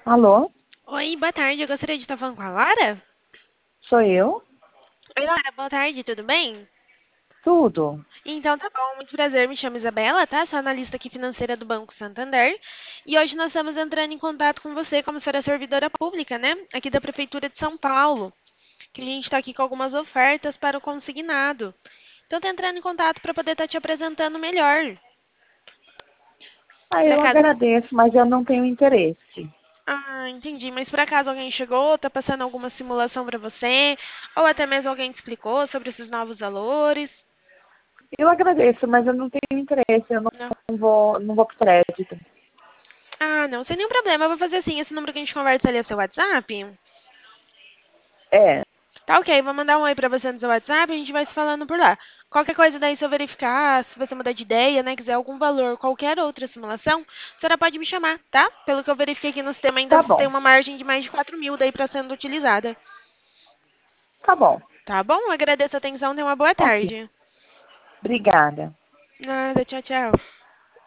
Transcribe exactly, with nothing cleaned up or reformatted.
Alô? Oi, boa tarde. Eu gostaria de estar falando com a Lara. Sou eu? Oi, Lara, boa tarde, tudo bem? Tudo. Então tá bom, muito prazer. Me chamo Isabela, tá? Sou analista aqui financeira do Banco Santander. E hoje nós estamos entrando em contato com você como será servidora pública, né? Aqui da Prefeitura de São Paulo. Que a gente está aqui com algumas ofertas para o consignado. Então tô entrando em contato para poder estar te apresentando melhor. Ah, Por eu acaso. agradeço, mas eu não tenho interesse. Ah, entendi. Mas por acaso alguém chegou, tá passando alguma simulação para você? Ou até mesmo alguém te explicou sobre esses novos valores? Eu agradeço, mas eu não tenho interesse. Eu não Não. vou, não vou pro crédito. Ah, não, sem nenhum problema. Eu vou fazer assim, esse número que a gente conversa ali é seu WhatsApp? É, Tá ok, vou mandar um oi pra você no seu WhatsApp e a gente vai se falando por lá. Qualquer coisa daí, se eu verificar, se você mudar de ideia, né, quiser algum valor, qualquer outra simulação, a senhora pode me chamar, tá? Pelo que eu verifiquei aqui no sistema, ainda tá tem bom. uma margem de mais de quatro mil daí pra sendo utilizada. Tá bom. Tá bom? Agradeço a atenção, tenha uma boa Ok. tarde. Obrigada. Nada, tchau, tchau.